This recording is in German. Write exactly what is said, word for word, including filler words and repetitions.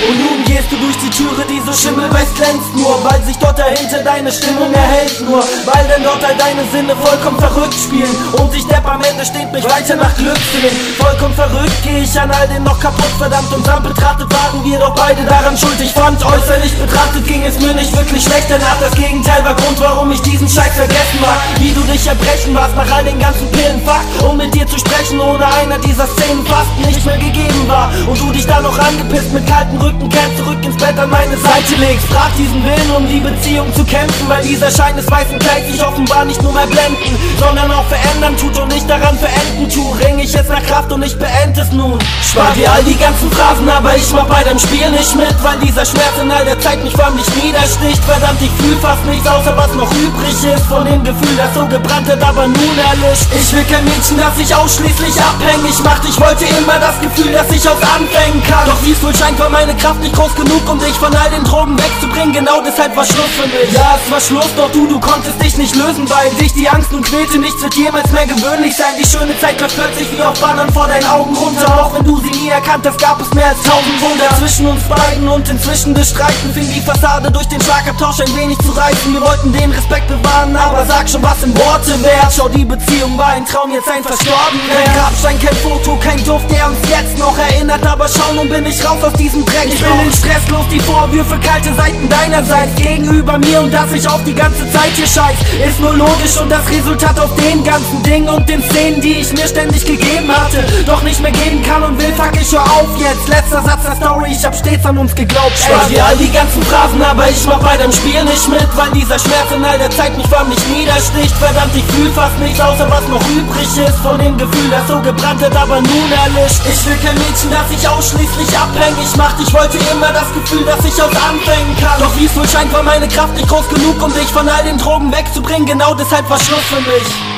Und nun gehst du durch die Türe, die so schimmelweiß glänzt. Nur weil sich dort dahinter deine Stimmung erhält. Nur weil denn dort all deine Sinne vollkommen verrückt spielen. Und ich Depp am Ende steht mich weiter nach Glück sehen. Vollkommen verrückt geh ich an all dem noch kaputt, verdammt. Und dann betrachtet waren wir doch beide daran schuld. Ich fand, äußerlich betrachtet ging es mir nicht wirklich schlecht. Danach das Gegenteil war Grund, warum ich diesen Scheiß vergessen mag. Wie du dich erbrechen warst nach all den ganzen Pillenfach. Um mit dir zu sprechen, ohne einer dieser Szenen fast nicht mehr gegeben war. Und du dich dann noch angepisst mit kalten Rücken kennst, zurück ins Bett an meine Seite legst. Frag diesen Willen, um die Beziehung zu kämpfen, weil dieser Schein des weißen Kleids sich offenbar nicht nur mehr blenden, sondern auch verändern tut und nicht daran verenden tu. Ring ich jetzt nach Kraft und ich beend es nun. Spar dir all die ganzen Phrasen, aber ich mach bei deinem Spiel nicht mit, weil dieser Schmerz in all der Zeit mich förmlich niedersticht. Verdammt, ich fühl fast nichts, außer was noch übrig ist von dem Gefühl, das so gebrannt hat, aber nun erlischt. Ich will kein Mädchen, das sich ausschließlich abhängig macht. Ich wollte immer das Gefühl, dass ich aus anfängen kann. Doch wie es wohl scheint, war meine Kraft nicht groß genug, um dich von all den Drogen wegzubringen. Genau deshalb war Schluss für mich. Ja, es war Schluss, doch du, du konntest dich nicht lösen, weil dich die Angst nun quälte. Nichts wird jemals mehr gewöhnlich sein. Die schöne Zeit läuft plötzlich wie auf Bannern vor deinen Augen runter. Auch wenn du sie nie erkannt hast, gab es mehr als tausend Wunder zwischen uns beiden. Und inzwischen des Streiten fing die Fassade durch den Schlagabtausch ein wenig zu reißen. Wir wollten den Respekt bewahren, aber sag schon, was in Worte wert. Schau, die Beziehung war ein Traum, jetzt ein verstorben Kein Grabstein, kein Foto, kein Duft, der uns jetzt noch erinnert. Aber schau, nun bin ich raus aus diesem Dreck. Ich will den Stress los, die Vorwürfe, kalte Seiten deinerseits gegenüber mir und dass ich auf die ganze Zeit hier scheiß. Ist nur logisch und das Resultat aus den ganzen Dingen und den Szenen, die ich mir ständig gegeben hatte, doch nicht mehr geben kann und will. Fuck, ich hör auf jetzt. Letzter Satz der Story, ich hab stets an uns geglaubt. Spar dir all die ganzen Phrasen, aber ich mach bei deinem Spiel nicht mit, weil dieser Schmerz in all der Zeit mich förmlich niedersticht. Verdammt, ich fühl fast nichts, außer was noch übrig ist von dem Gefühl, das so gebrannt hat, aber nun erlischt. Ich will kein Mädchen, das sich ausschließlich abhängig macht. Ich wollte immer das Gefühl, dass ich aus anfängen kann. Doch wie es wohl scheint, war meine Kraft nicht groß genug, um dich von all den Drogen wegzubringen. Genau deshalb war Schluss für mich.